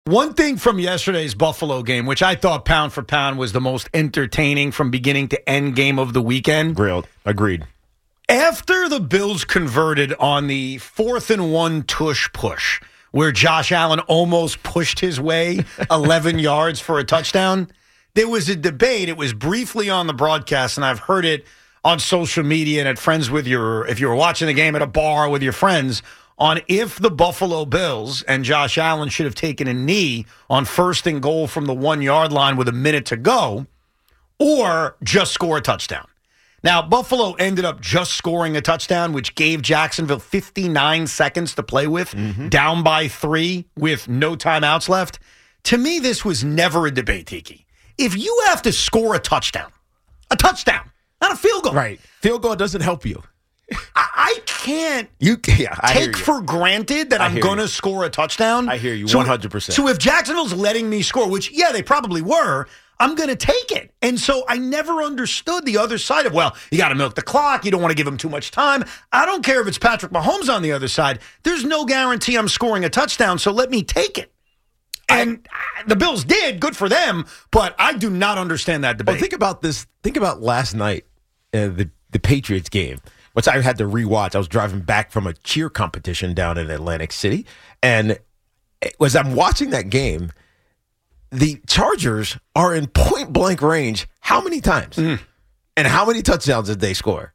One thing from yesterday's Buffalo game, which I thought pound for pound was the most entertaining from beginning to end game of the weekend. Agreed. After the Bills converted on the 4th and 1 tush push, where Josh Allen almost pushed his way 11 yards for a touchdown, there was a debate. It was briefly on the broadcast, and I've heard it on social media and at if you were watching the game at a bar with your friends, on if the Buffalo Bills and Josh Allen should have taken a knee on 1st and goal from the 1-yard line with a minute to go, or just score a touchdown. Now, Buffalo ended up just scoring a touchdown, which gave Jacksonville 59 seconds to play with, down by 3 with no timeouts left. To me, this was never a debate, Tiki. If you have to score a touchdown, not a field goal. Right. Field goal doesn't help you. I can't take for granted that I'm going to score a touchdown. I hear you 100%. So if Jacksonville's letting me score, which, yeah, they probably were, I'm going to take it. And so I never understood the other side of, well, you got to milk the clock. You don't want to give him too much time. I don't care if it's Patrick Mahomes on the other side. There's no guarantee I'm scoring a touchdown, so let me take it. And the Bills did. Good for them. But I do not understand that debate. Well, think about this. Think about last night, the Patriots game, which I had to rewatch. I was driving back from a cheer competition down in Atlantic City. And as I'm watching that game, the Chargers are in point-blank range how many times? And how many touchdowns did they score?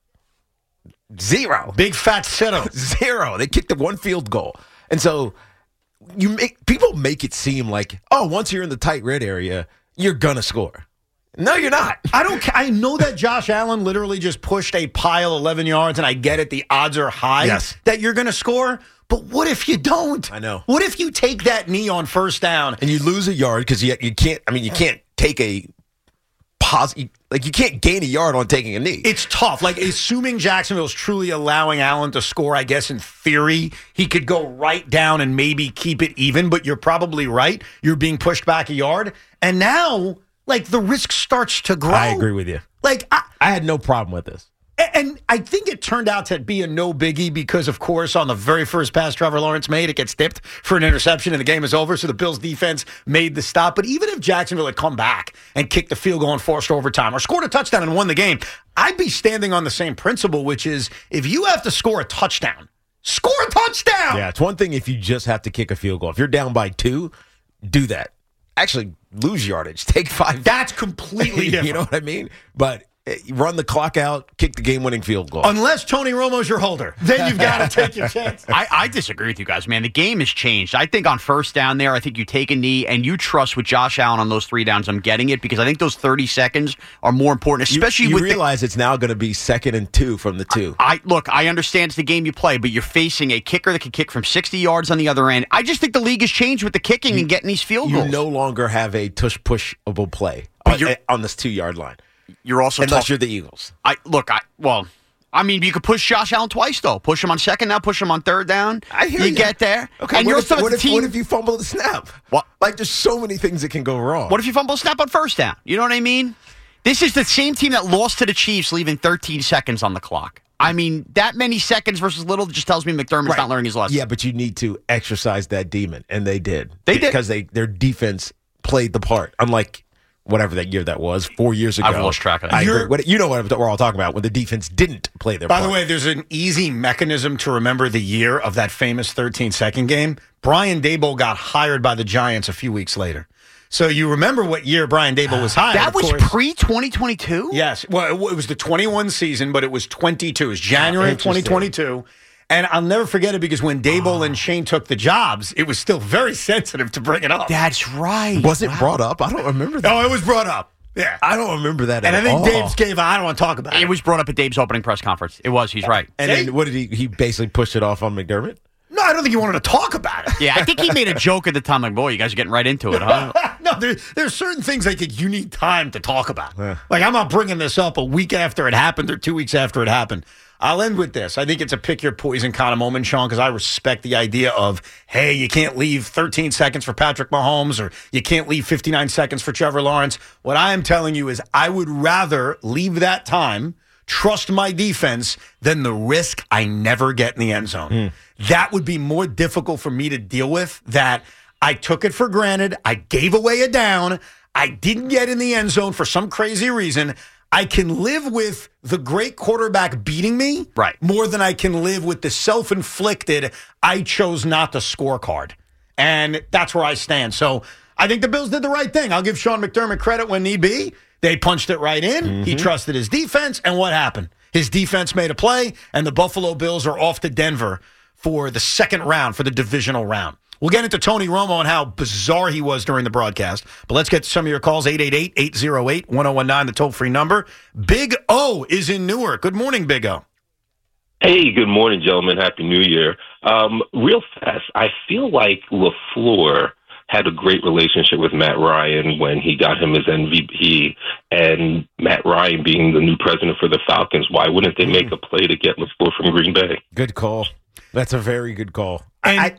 0. Big fat setup. 0. They kicked the 1 field goal. And so people make it seem like, once you're in the tight red area, you're going to score. No, you're not. I know that Josh Allen literally just pushed a pile 11 yards, and I get it. The odds are high that you're going to score. But what if you don't? I know. What if you take that knee on 1st down and you lose a yard because you can't? I mean, you can't take a positive. Like, you can't gain a yard on taking a knee. It's tough. Like, assuming Jacksonville's truly allowing Allen to score, I guess in theory he could go right down and maybe keep it even. But you're probably right. You're being pushed back a yard, and now like the risk starts to grow. I agree with you. Like I had no problem with this. And I think it turned out to be a no biggie because, of course, on the very first pass Trevor Lawrence made, it gets tipped for an interception and the game is over. So the Bills defense made the stop. But even if Jacksonville had come back and kicked the field goal and forced overtime or scored a touchdown and won the game, I'd be standing on the same principle, which is if you have to score a touchdown, score a touchdown. Yeah, it's one thing if you just have to kick a field goal. If you're down by 2, do that. Actually, lose yardage. Take 5. That's completely different. You know what I mean? But run the clock out, kick the game-winning field goal. Unless Tony Romo's your holder. Then you've got to take your chance. I disagree with you guys, man. The game has changed. I think on 1st down there, I think you take a knee and you trust with Josh Allen on those 3 downs. I'm getting it because I think those 30 seconds are more important, especially you with realize it's now going to be 2nd and 2 from the 2. Look, I understand it's the game you play, but you're facing a kicker that can kick from 60 yards on the other end. I just think the league has changed with the kicking and getting these field goals. You no longer have a tush-pushable play on this 2-yard line. You're also unless you're the Eagles. I mean, you could push Josh Allen twice, though. Push him on 2nd down, push him on 3rd down. I hear you. Get there. Okay, and what if you fumble the snap? What? Like, there's so many things that can go wrong. What if you fumble the snap on 1st down? You know what I mean? This is the same team that lost to the Chiefs, leaving 13 seconds on the clock. I mean, that many seconds versus little just tells me McDermott's not learning his lesson. Yeah, but you need to exercise that demon, and they did. They did. Because their defense played the part, unlike whatever that year that was, 4 years ago. I've lost track of that. You know what we're all talking about when the defense didn't play their part. By the way, there's an easy mechanism to remember the year of that famous 13-second game. Brian Daboll got hired by the Giants a few weeks later. So you remember what year Brian Daboll was hired. That was pre-2022? Yes. Well, it was the 21 season, but it was 22. It was January of 2022. And I'll never forget it because when Daboll and Shane took the jobs, it was still very sensitive to bring it up. That's right. Was it brought up? I don't remember that. Oh, it was brought up. Yeah. I don't remember that and at all. And I think Dave's gave, I don't want to talk about it. It was brought up at Dave's opening press conference. It was. He's right. And then what did he basically pushed it off on McDermott? No, I don't think he wanted to talk about it. Yeah, I think he made a joke at the time, like, boy, you guys are getting right into it, huh? No, there's certain things I think you need time to talk about. Yeah. Like, I'm not bringing this up a week after it happened or 2 weeks after it happened. I'll end with this. I think it's a pick your poison kind of moment, Sean, because I respect the idea of, hey, you can't leave 13 seconds for Patrick Mahomes or you can't leave 59 seconds for Trevor Lawrence. What I am telling you is I would rather leave that time, trust my defense, than the risk I never get in the end zone. That would be more difficult for me to deal with, that I took it for granted. I gave away a down. I didn't get in the end zone for some crazy reason. I can live with the great quarterback beating me more than I can live with the self-inflicted I chose not to scorecard. And that's where I stand. So I think the Bills did the right thing. I'll give Sean McDermott credit when need be. They punched it right in. Mm-hmm. He trusted his defense. And what happened? His defense made a play, and the Buffalo Bills are off to Denver for the second round, for the divisional round. We'll get into Tony Romo and how bizarre he was during the broadcast. But let's get to some of your calls, 888-808-1019, the toll-free number. Big O is in Newark. Good morning, Big O. Hey, good morning, gentlemen. Happy New Year. Real fast, I feel like LaFleur had a great relationship with Matt Ryan when he got him his MVP, and Matt Ryan being the new president for the Falcons, why wouldn't they make a play to get LaFleur from Green Bay? Good call. That's a very good call. I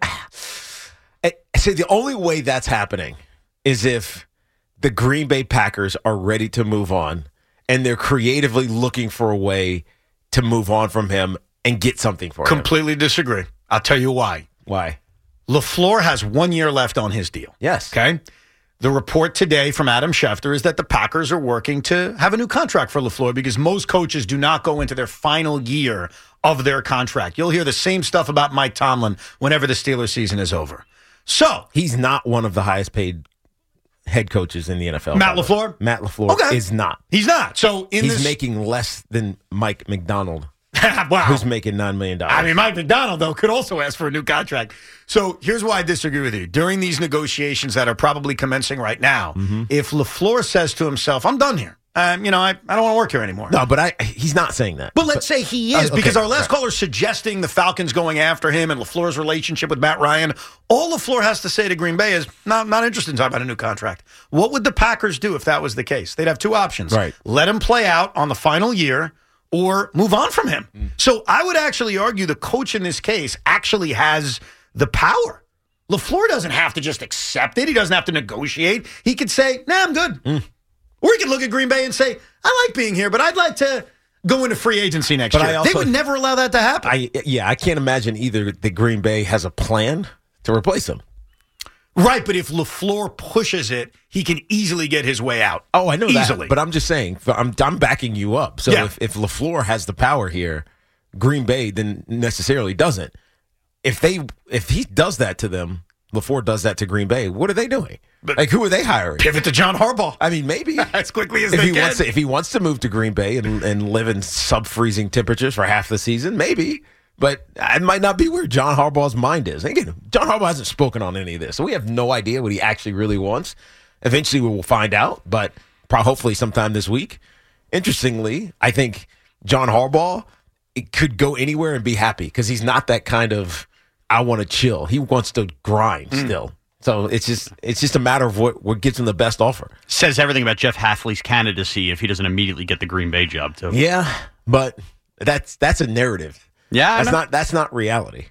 say the only way that's happening is if the Green Bay Packers are ready to move on and they're creatively looking for a way to move on from him and get something for him. Completely disagree. I'll tell you why. Why? LaFleur has 1 year left on his deal. Yes. Okay? The report today from Adam Schefter is that the Packers are working to have a new contract for LaFleur because most coaches do not go into their final year of their contract. You'll hear the same stuff about Mike Tomlin whenever the Steelers season is over. So he's not one of the highest paid head coaches in the NFL. Matt LaFleur? Matt LaFleur is not. He's not. So he's making less than Mike McDonald. Wow. Who's making $9 million. I mean, Mike McDonald, though, could also ask for a new contract. So here's why I disagree with you. During these negotiations that are probably commencing right now, if LaFleur says to himself, I'm done here. I don't want to work here anymore. No, but he's not saying that. But let's say he is, because our last caller is suggesting the Falcons going after him and LaFleur's relationship with Matt Ryan. All LaFleur has to say to Green Bay is, not interested in talking about a new contract. What would the Packers do if that was the case? They'd have two options. Right. Let him play out on the final year or move on from him. So I would actually argue the coach in this case actually has the power. LaFleur doesn't have to just accept it. He doesn't have to negotiate. He could say, I'm good. Or he could look at Green Bay and say, I like being here, but I'd like to go into free agency next year. They would never allow that to happen. I can't imagine either that Green Bay has a plan to replace him. Right, but if LaFleur pushes it, he can easily get his way out. Oh, I know easily. That, but I'm just saying, I'm backing you up. So if LaFleur has the power here, Green Bay then necessarily doesn't. If he does that to them, LaFleur does that to Green Bay, what are they doing? Like, who are they hiring? Pivot to John Harbaugh. I mean, maybe. As quickly as they can. If he wants to move to Green Bay and live in sub-freezing temperatures for half the season, maybe. But it might not be where John Harbaugh's mind is. Again, John Harbaugh hasn't spoken on any of this, so we have no idea what he actually really wants. Eventually, we will find out, but hopefully sometime this week. Interestingly, I think John Harbaugh could go anywhere and be happy because he's not that kind of, I want to chill. He wants to grind still. So it's just a matter of what gives him the best offer. Says everything about Jeff Hafley's candidacy if he doesn't immediately get the Green Bay job, too. Yeah, but that's a narrative. Yeah, that's not reality.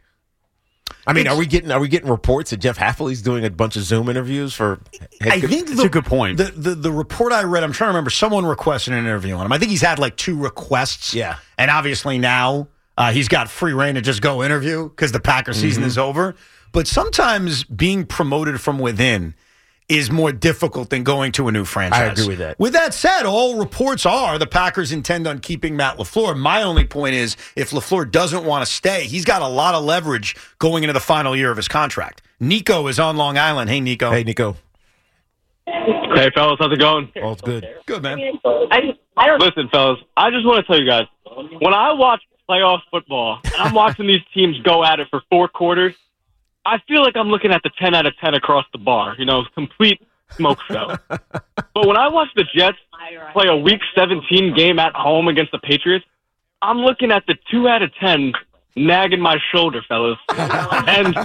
I mean, are we getting reports that Jeff Hafley's doing a bunch of Zoom interviews for? I think that's a good point. The report I read, I'm trying to remember, someone requested an interview on him. I think he's had like 2 requests. Yeah, and obviously now he's got free reign to just go interview because the Packers season is over. But sometimes being promoted from within is more difficult than going to a new franchise. I agree with that. With that said, all reports are the Packers intend on keeping Matt LaFleur. My only point is if LaFleur doesn't want to stay, he's got a lot of leverage going into the final year of his contract. Nico is on Long Island. Hey, Nico. Hey, Nico. Hey, fellas. How's it going? All's good. Good, man. Listen, fellas, I just want to tell you guys, when I watch playoff football and I'm watching these teams go at it for 4 quarters, I feel like I'm looking at the 10 out of 10 across the bar, complete smoke show. But when I watch the Jets play a Week 17 game at home against the Patriots, I'm looking at the 2 out of 10 nagging my shoulder, fellas. And,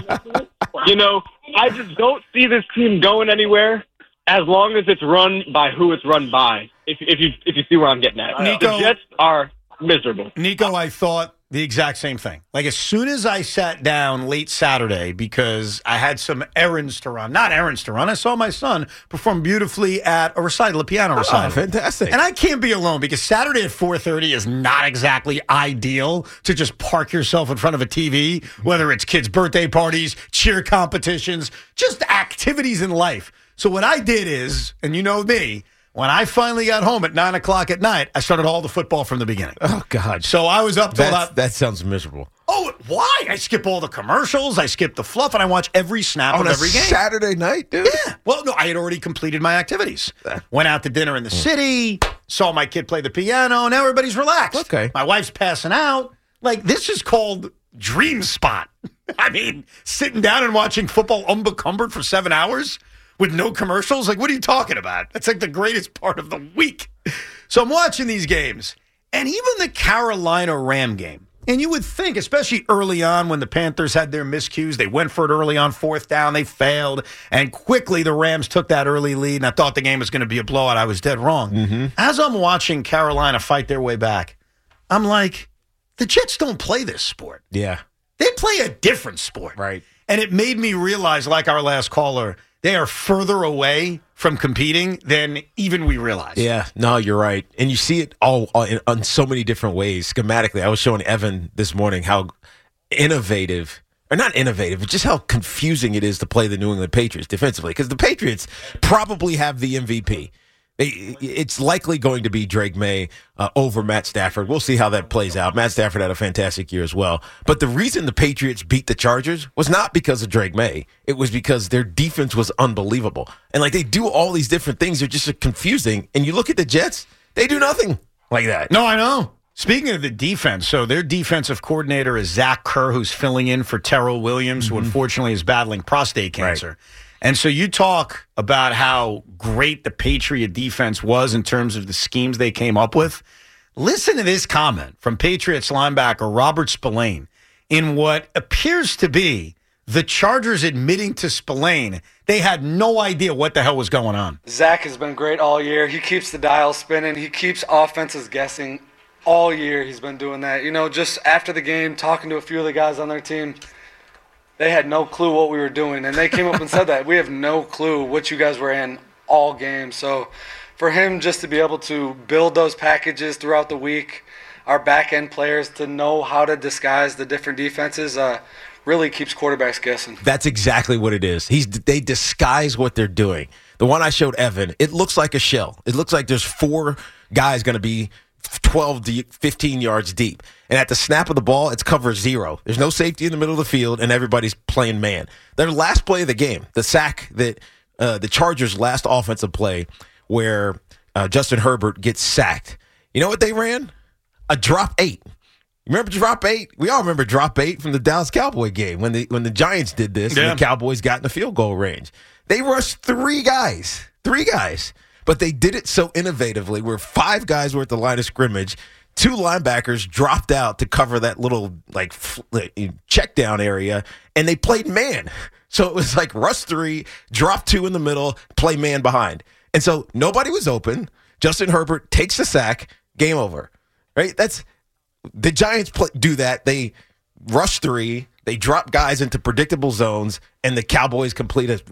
I just don't see this team going anywhere as long as it's run by who it's run by, if you see where I'm getting at. Nico, the Jets are miserable. Nico, I thought The exact same thing. Like, as soon as I sat down late Saturday because I had some errands to run, not errands to run, I saw my son perform beautifully at a recital, a piano recital. Oh, fantastic. And I can't be alone because Saturday at 4:30 is not exactly ideal to just park yourself in front of a TV, whether it's kids' birthday parties, cheer competitions, just activities in life. So what I did is, and you know me, when I finally got home at 9 o'clock at night, I started all the football from the beginning. Oh, God. So I was up till about... That sounds miserable. Oh, why? I skip all the commercials, I skip the fluff, and I watch every snap of every game. Saturday night, dude? Yeah. Well, no, I had already completed my activities. Went out to dinner in the city, saw my kid play the piano, and everybody's relaxed. Okay. My wife's passing out. Like, this is called Dream Spot. I mean, sitting down and watching football unbecumbered for 7 hours with no commercials? Like, what are you talking about? That's like the greatest part of the week. So I'm watching these games, and even the Carolina Ram game. And you would think, especially early on when the Panthers had their miscues, they went for it early on 4th down, they failed, and quickly the Rams took that early lead, and I thought the game was going to be a blowout. I was dead wrong. Mm-hmm. As I'm watching Carolina fight their way back, I'm like, the Jets don't play this sport. Yeah. They play a different sport. Right. And it made me realize, like our last caller, they are further away from competing than even we realize. Yeah, no, you're right. And you see it all on so many different ways. Schematically, I was showing Evan this morning how innovative, or not innovative, but just how confusing it is to play the New England Patriots defensively. Because the Patriots probably have the MVP. It's likely going to be Drake May over Matt Stafford. We'll see how that plays out. Matt Stafford had a fantastic year as well. But the reason the Patriots beat the Chargers was not because of Drake May. It was because their defense was unbelievable. And like they do all these different things. They're just confusing. And you look at the Jets, they do nothing like that. No, I know. Speaking of the defense, so their defensive coordinator is Zach Kerr, who's filling in for Terrell Williams, who unfortunately is battling prostate cancer. Right. And so you talk about how great the Patriot defense was in terms of the schemes they came up with. Listen to this comment from Patriots linebacker Robert Spillane in what appears to be the Chargers admitting to Spillane they had no idea what the hell was going on. Zach has been great all year. He keeps the dial spinning. He keeps offenses guessing all year. He's been doing that. You know, just after the game, talking to a few of the guys on their team, they had no clue what we were doing, and they came up and said that. We have no clue what you guys were in all game. So for him just to be able to build those packages throughout the week, our back-end players to know how to disguise the different defenses really keeps quarterbacks guessing. That's exactly what it is. They disguise what they're doing. The one I showed Evan, it looks like a shell. It looks like there's 4 guys going to be 12 to 15 yards deep. And at the snap of the ball, it's cover 0. There's no safety in the middle of the field, and everybody's playing man. Their last play of the game, the sack that the Chargers' last offensive play where Justin Herbert gets sacked. You know what they ran? A drop 8. Remember drop 8? We all remember drop 8 from the Dallas Cowboy game when the Giants did this and the Cowboys got in the field goal range. They rushed 3 guys. 3 guys. But they did it so innovatively where 5 guys were at the line of scrimmage. 2 linebackers dropped out to cover that little check down area, and they played man. So it was like rush 3, drop 2 in the middle, play man behind. And so nobody was open. Justin Herbert takes the sack, game over. Right? That's the Giants do that. They rush 3, they drop guys into predictable zones, and the Cowboys complete a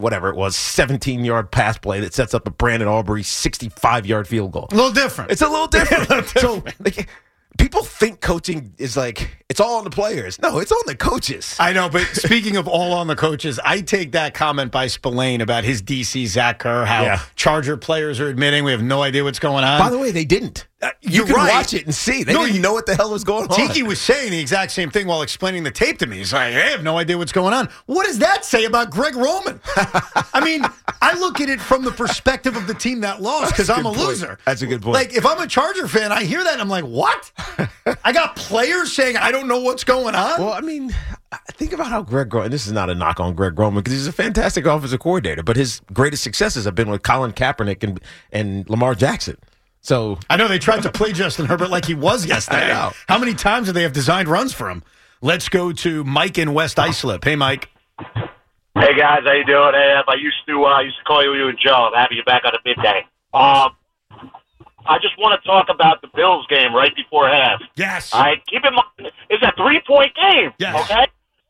17-yard pass play that sets up a Brandon Aubrey 65-yard field goal. A little different. It's a little different. So people think coaching is like, it's all on the players. No, it's on the coaches. I know, but speaking of all on the coaches, I take that comment by Spillane about his DC, Zach Kerr, how Charger players are admitting we have no idea what's going on. By the way, they didn't. You can watch it and see. They didn't know what the hell was going on. Tiki was saying the exact same thing while explaining the tape to me. He's like, I have no idea what's going on. What does that say about Greg Roman? I mean, I look at it from the perspective of the team that lost because I'm a loser. That's a good point. Like, if I'm a Charger fan, I hear that and I'm like, what? I got players saying I don't know what's going on? Well, I mean, think about how Greg Roman, and this is not a knock on Greg Roman because he's a fantastic offensive coordinator, but his greatest successes have been with Colin Kaepernick and Lamar Jackson. So I know they tried to play Justin Herbert like he was yesterday. How many times do they have designed runs for him? Let's go to Mike in West Islip. Hey, Mike. Hey, guys. How you doing? Hey, I used to call you and Joe. I'm happy you're back on the midday. I just want to talk about the Bills game right before half. Yes. All right, keep in mind, it's a 3-point game. Yes. Okay?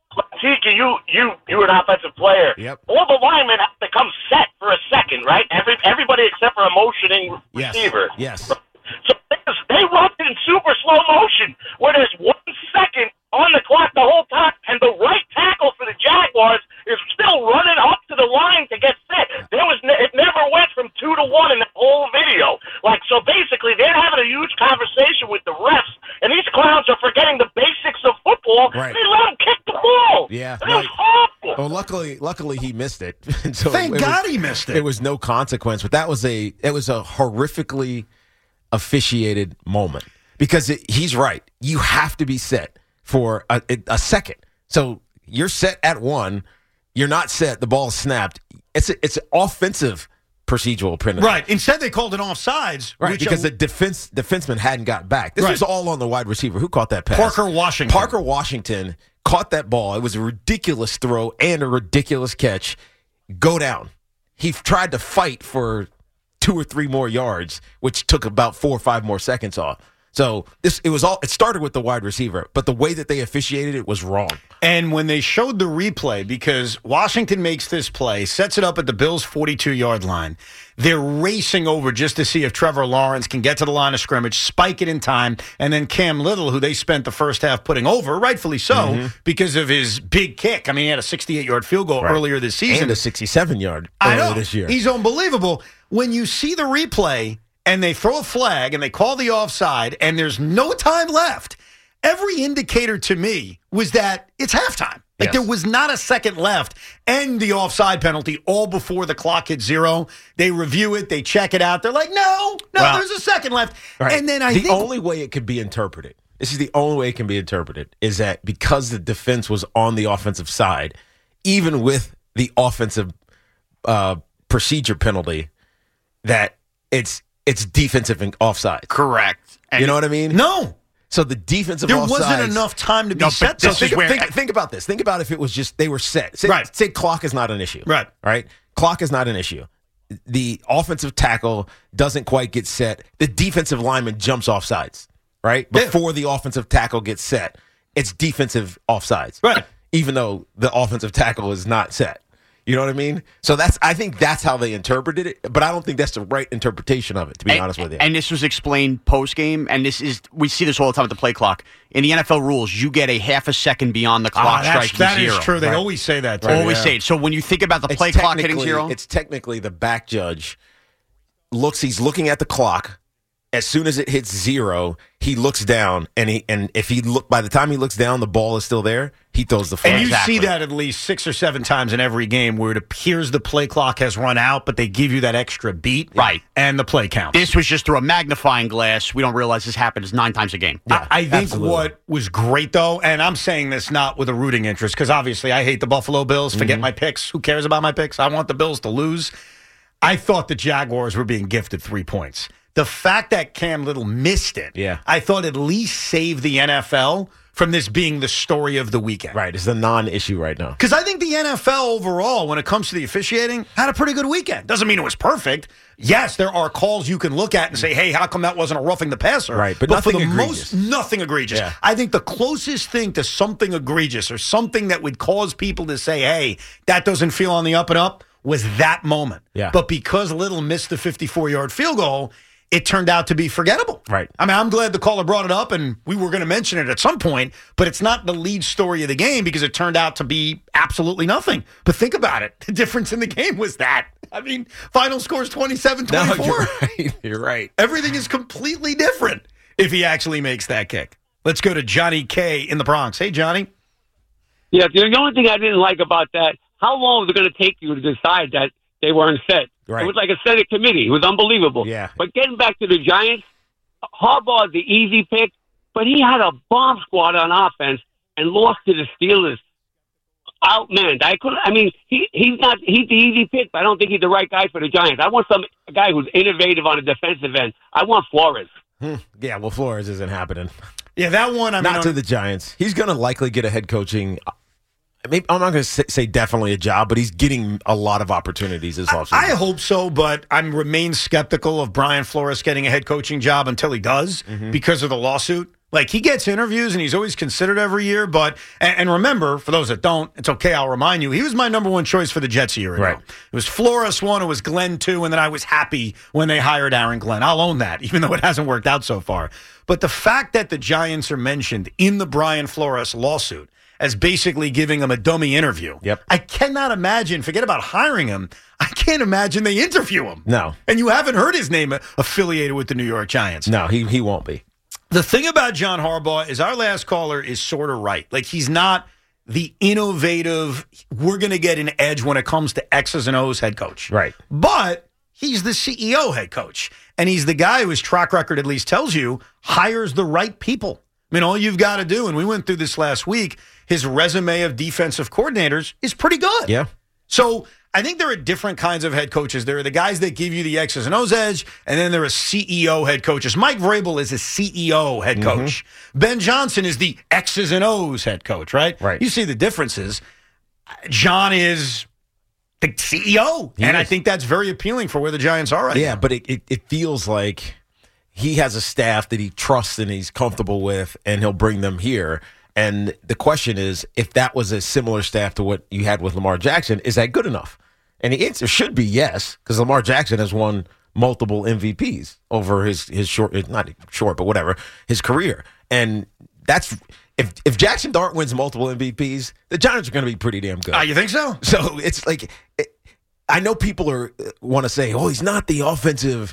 Tiki, you're an offensive player. Yep. All the linemen have to come set for a second, right? Everybody except for a motioning receiver. Yes. So they run in super slow motion where there's 1 second on the clock the whole time, and the right tackle for the Jaguars is still running up to the line to get set. It never went from 2 to 1 in the whole video. Like, so basically, they're having a huge conversation with the refs, and these clowns are forgetting the basics of football. Right. They let them kick the ball. Yeah, It was horrible. Well, luckily he missed it. So Thank God he missed it. There was no consequence, but it was a horrifically officiated moment because he's right. You have to be set for a second. So you're set at 1. You're not set. The ball is snapped. It's an offensive procedural penalty. Right. Instead, they called it offsides. Right, because the defenseman hadn't got back. This was all on the wide receiver. Who caught that pass? Parker Washington. Parker Washington caught that ball. It was a ridiculous throw and a ridiculous catch. Go down. He tried to fight for 2 or 3 more yards, which took about 4 or 5 more seconds off. So it started with the wide receiver, but the way that they officiated it was wrong. And when they showed the replay, because Washington makes this play, sets it up at the Bills' 42-yard line, they're racing over just to see if Trevor Lawrence can get to the line of scrimmage, spike it in time, and then Cam Little, who they spent the first half putting over, rightfully so, because of his big kick. I mean, he had a 68-yard field goal earlier this season. And a 67-yard I earlier know. this year. He's unbelievable. When you see the replay and they throw a flag and they call the offside and there's no time left, every indicator to me was that it's halftime. Like, there was not a second left, and the offside penalty all before the clock hit 0. They review it, they check it out. They're like, no, there's a second left. Right. And then the only way it could be interpreted, this is the only way it can be interpreted, is that because the defense was on the offensive side, even with the offensive procedure penalty, that it's defensive and offside. Correct. And You know what I mean? No. So the defensive There offsides, wasn't enough time to be set. So So think about this. Think about if it was just they were set. Say clock is not an issue. Right. Clock is not an issue. The offensive tackle doesn't quite get set. The defensive lineman jumps off sides. Right? Before the offensive tackle gets set, it's defensive offsides. Right. Even though the offensive tackle is not set. You know what I mean? So I think that's how they interpreted it, but I don't think that's the right interpretation of it, to be honest with you. And this was explained post-game, and we see this all the time with the play clock. In the NFL rules, you get a half a second beyond the clock striking that 0. That is true. They always say that. Too. Always say it. So when you think about the play clock hitting 0. It's technically the back judge he's looking at the clock. As soon as it hits 0, he looks down, and by the time he looks down, the ball is still there. He throws the flag. And you see that at least 6 or 7 times in every game where it appears the play clock has run out, but they give you that extra beat, right? And the play counts. This was just through a magnifying glass. We don't realize this happens 9 times a game. Yeah, I think what was great though, and I'm saying this not with a rooting interest because obviously I hate the Buffalo Bills. Forget my picks. Who cares about my picks? I want the Bills to lose. I thought the Jaguars were being gifted 3 points. The fact that Cam Little missed it, I thought at least saved the NFL from this being the story of the weekend. Right, it's a non-issue right now. Because I think the NFL overall, when it comes to the officiating, had a pretty good weekend. Doesn't mean it was perfect. Yes, there are calls you can look at and say, hey, how come that wasn't a roughing the passer? Right, but for nothing the egregious. Nothing egregious. Yeah. I think the closest thing to something egregious or something that would cause people to say, hey, that doesn't feel on the up and up was that moment. Yeah. But because Little missed the 54-yard field goal, it turned out to be forgettable. Right. I mean, I'm glad the caller brought it up, and we were going to mention it at some point, but it's not the lead story of the game because it turned out to be absolutely nothing. But think about it. The difference in the game was that. I mean, final score is 27-24. No, you're right. You're right. Everything is completely different if he actually makes that kick. Let's go to Johnny K in the Bronx. Hey, Johnny. Yeah, the only thing I didn't like about that, how long was it going to take you to decide that they weren't set? Right. It was like a Senate committee. It was unbelievable. Yeah. But getting back to the Giants, Harbaugh is the easy pick, but he had a bomb squad on offense and lost to the Steelers. Outmanned. He's the easy pick, but I don't think he's the right guy for the Giants. I want a guy who's innovative on the defensive end. I want Flores. Yeah, well, Flores isn't happening. Yeah, that one, not to the Giants. He's going to likely get a head coaching maybe I'm not going to say definitely a job, but he's getting a lot of opportunities this offseason. I hope so, but I remain skeptical of Brian Flores getting a head coaching job until he does because of the lawsuit. Like, he gets interviews and he's always considered every year, but, and remember, for those that don't, it's okay, I'll remind you, he was my number one choice for the Jets a year ago. Right. It was Flores 1, it was Glenn 2, and then I was happy when they hired Aaron Glenn. I'll own that, even though it hasn't worked out so far. But the fact that the Giants are mentioned in the Brian Flores lawsuit as basically giving him a dummy interview, I cannot imagine, forget about hiring him, I can't imagine they interview him. No. And you haven't heard his name affiliated with the New York Giants. No, he won't be. The thing about John Harbaugh is our last caller is sort of right. Like, he's not the innovative, we're going to get an edge when it comes to X's and O's head coach. Right. But he's the CEO head coach. And he's the guy whose track record at least tells you hires the right people. I mean, all you've got to do, and we went through this last week, his resume of defensive coordinators is pretty good. Yeah. So I think there are different kinds of head coaches. There are the guys that give you the X's and O's edge, and then there are CEO head coaches. Mike Vrabel is a CEO head coach. Ben Johnson is the X's and O's head coach, right? Right. You see the differences. John is the CEO, I think that's very appealing for where the Giants are right now. Yeah, but it feels like he has a staff that he trusts and he's comfortable with, and he'll bring them here. And the question is, if that was a similar staff to what you had with Lamar Jackson, is that good enough? And the answer should be yes, because Lamar Jackson has won multiple MVPs over his short, not short, but whatever, his career. And that's if Jackson Dart wins multiple MVPs, the Giants are going to be pretty damn good. You think so? So it's like, I know people want to say, oh, he's not the offensive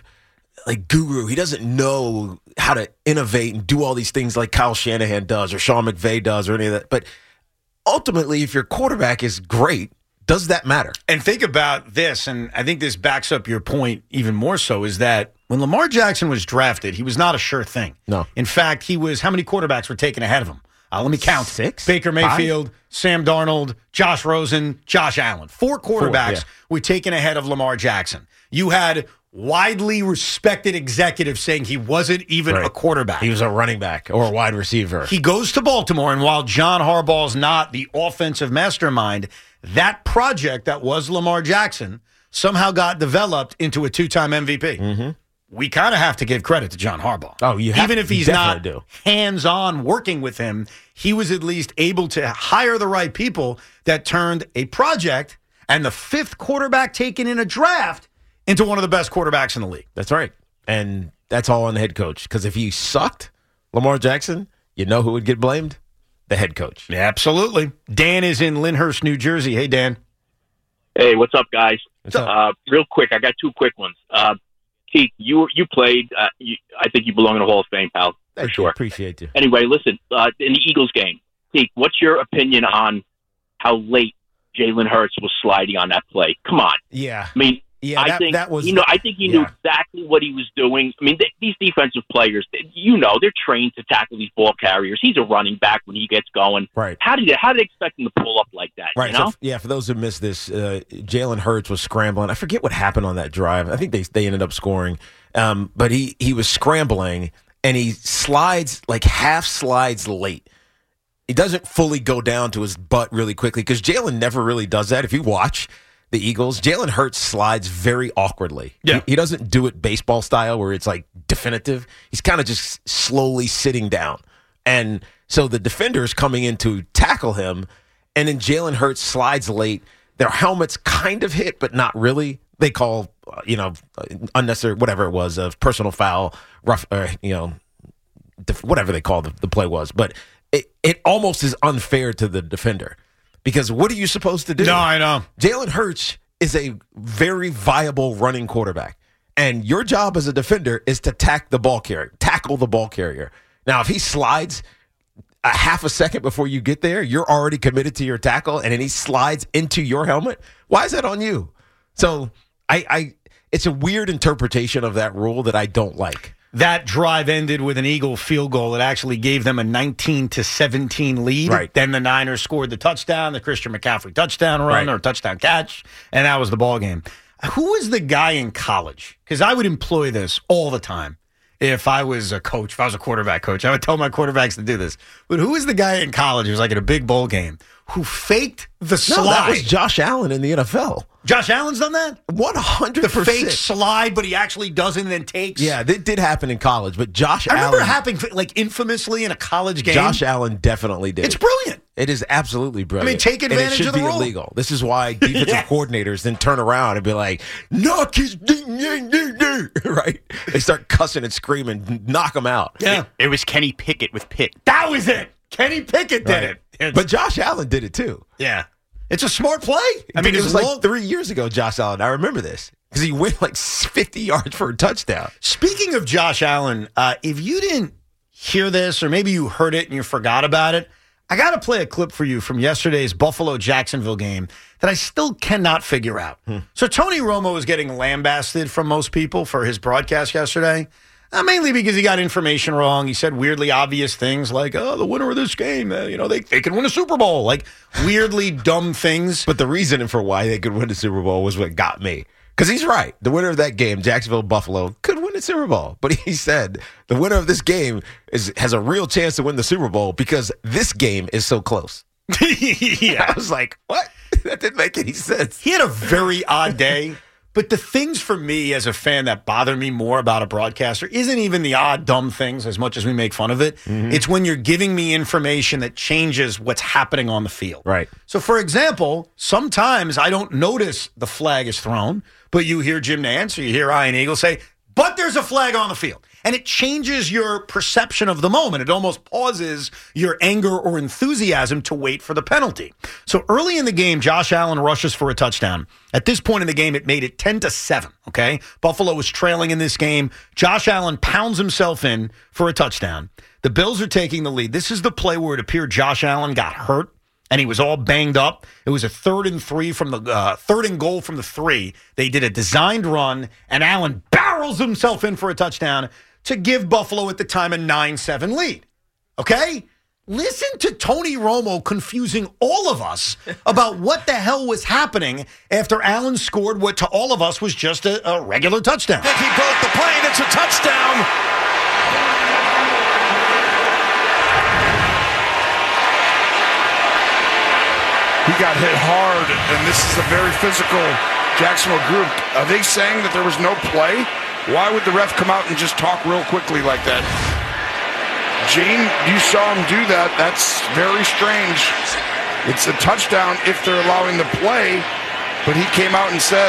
guru. He doesn't know how to innovate and do all these things like Kyle Shanahan does or Sean McVay does or any of that. But ultimately, if your quarterback is great, does that matter? And think about this, and I think this backs up your point even more so, is that when Lamar Jackson was drafted, he was not a sure thing. No. In fact, he was, how many quarterbacks were taken ahead of him? Let me count. 6? Baker Mayfield, 5? Sam Darnold, Josh Rosen, Josh Allen. 4 quarterbacks were taken ahead of Lamar Jackson. You had widely respected executives saying he wasn't even a quarterback. He was a running back or a wide receiver. He goes to Baltimore, and while John Harbaugh's not the offensive mastermind, that project that was Lamar Jackson somehow got developed into a 2-time MVP. We kind of have to give credit to John Harbaugh. Oh, you have, even if he's not hands-on working with him, he was at least able to hire the right people that turned a project and the 5th quarterback taken in a draft into one of the best quarterbacks in the league. That's right. And that's all on the head coach. Because if he sucked, Lamar Jackson, you know who would get blamed? The head coach. Yeah, absolutely. Dan is in Lyndhurst, New Jersey. Hey, Dan. Hey, what's up, guys? What's up? Real quick, I got 2 quick ones. Keith, you played. I think you belong in the Hall of Fame, pal. For sure. Appreciate you. Anyway, listen, in the Eagles game, Keith, what's your opinion on how late Jalen Hurts was sliding on that play? Come on. Yeah. I mean, Yeah, I think that was. I think he knew exactly what he was doing. I mean, these defensive players, they're trained to tackle these ball carriers. He's a running back when he gets going. Right. How did they expect him to pull up like that? Right. You know? So, for those who missed this, Jalen Hurts was scrambling. I forget what happened on that drive. I think they ended up scoring, but he was scrambling and he slides half slides late. He doesn't fully go down to his butt really quickly because Jalen never really does that. If you watch the Eagles, Jalen Hurts slides very awkwardly. Yeah. He doesn't do it baseball style where it's definitive. He's kind of just slowly sitting down. And so the defender is coming in to tackle him, and then Jalen Hurts slides late. Their helmets kind of hit, but not really. They call, unnecessary, whatever it was, a personal foul, rough, whatever they call the play was. But it almost is unfair to the defender. Because what are you supposed to do? No, I know. Jalen Hurts is a very viable running quarterback. And your job as a defender is to tackle the ball carrier. Now, if he slides a half a second before you get there, you're already committed to your tackle, and then he slides into your helmet, why is that on you? So it's a weird interpretation of that rule that I don't like. That drive ended with an Eagle field goal. It actually gave them a 19-17 lead. Right. Then the Niners scored the touchdown, the Christian McCaffrey touchdown run or touchdown catch, and that was the ball game. Who was the guy in college? Because I would employ this all the time. If I was a coach, if I was a quarterback coach, I would tell my quarterbacks to do this. But who was the guy in college who was in a big bowl game who faked the No, slide. that was Josh Allen in the NFL. Josh Allen's done that? 100%. The fake slide, but he actually doesn't and then takes. Yeah, that did happen in college, but Josh I remember Allen. it happening like infamously in a college game. Josh Allen definitely did. It's brilliant. It is absolutely brilliant. I mean, take advantage and it should of the be rule. illegal. This is why defensive coordinators then turn around and be like, knock his right? They start cussing and screaming, knock him out. Yeah. It was Kenny Pickett with Pitt. That was it. Kenny Pickett did it. But Josh Allen did it too. Yeah. It's a smart play. I mean, it was like long. 3 years ago, Josh Allen. I remember this because he went like 50 yards for a touchdown. Speaking of Josh Allen, if you didn't hear this or maybe you heard it and you forgot about it, I got to play a clip for you from yesterday's Buffalo-Jacksonville game that I still cannot figure out. So Tony Romo was getting lambasted from most people for his broadcast yesterday, mainly because he got information wrong. He said weirdly obvious things like, oh, the winner of this game, they can win a Super Bowl. Like weirdly dumb things. But the reason for why they could win the Super Bowl was what got me. Because he's right. The winner of that game, Jacksonville-Buffalo, could win the Super Bowl. But he said the winner of this game has a real chance to win the Super Bowl because this game is so close. Yeah. I was like, what? That didn't make any sense. He had a very odd day. But the things for me as a fan that bother me more about a broadcaster isn't even the odd, dumb things as much as we make fun of it. It's when you're giving me information that changes what's happening on the field. Right. So, for example, sometimes I don't notice the flag is thrown, but you hear Jim Nantz or you hear Ian Eagle say, but there's a flag on the field. And it changes your perception of the moment. It almost pauses your anger or enthusiasm to wait for the penalty. So early in the game, Josh Allen rushes for a touchdown. At this point in the game, it made it 10-7, okay? Buffalo was trailing in this game. Josh Allen pounds himself in for a touchdown. The Bills are taking the lead. This is the play where it appeared Josh Allen got hurt and he was all banged up. It was a 3rd and 3 from the 3rd and goal from the 3. They did a designed run, and Allen barrels himself in for a touchdown to give Buffalo at the time a 9-7 lead. Okay? Listen to Tony Romo confusing all of us about what the hell was happening after Allen scored what to all of us was just a regular touchdown. I think he broke the plane. It's a touchdown. He got hit hard, and this is a very physical Jacksonville group. Are they saying that there was no play? Why would the ref come out and just talk real quickly like that? Gene, you saw him do that. That's very strange. It's a touchdown if they're allowing the play, but he came out and said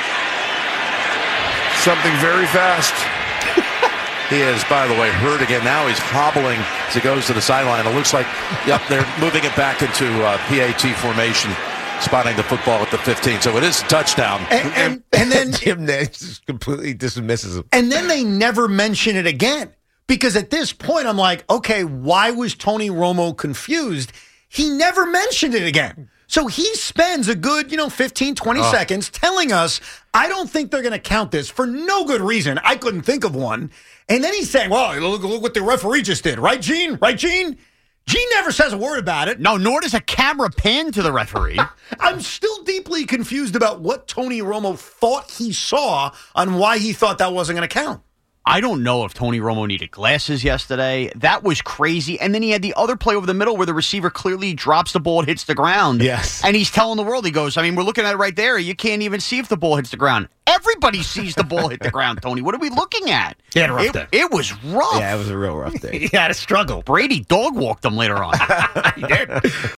something very fast. He is, by the way, hurt again. Now he's hobbling as he goes to the sideline. It looks like, yep, they're moving it back into PAT formation, spotting the football at the 15. So it is a touchdown. And then Jim Nantz just completely dismisses him. And then they never mention it again. Because at this point, I'm like, okay, why was Tony Romo confused? He never mentioned it again. So he spends a good, 15, 20 seconds telling us, I don't think they're going to count this for no good reason. I couldn't think of one. And then he's saying, well, look what the referee just did. Right, Gene? Right, Gene? Gene never says a word about it. No, nor does a camera pan to the referee. I'm still deeply confused about what Tony Romo thought he saw on why he thought that wasn't going to count. I don't know if Tony Romo needed glasses yesterday. That was crazy. And then he had the other play over the middle where the receiver clearly drops the ball and hits the ground. Yes. And he's telling the world, he goes, we're looking at it right there. You can't even see if the ball hits the ground. Everybody sees the ball hit the ground, Tony. What are we looking at? He had a rough day. It was rough. Yeah, it was a real rough day. He had a struggle. Brady dog walked him later on. He did.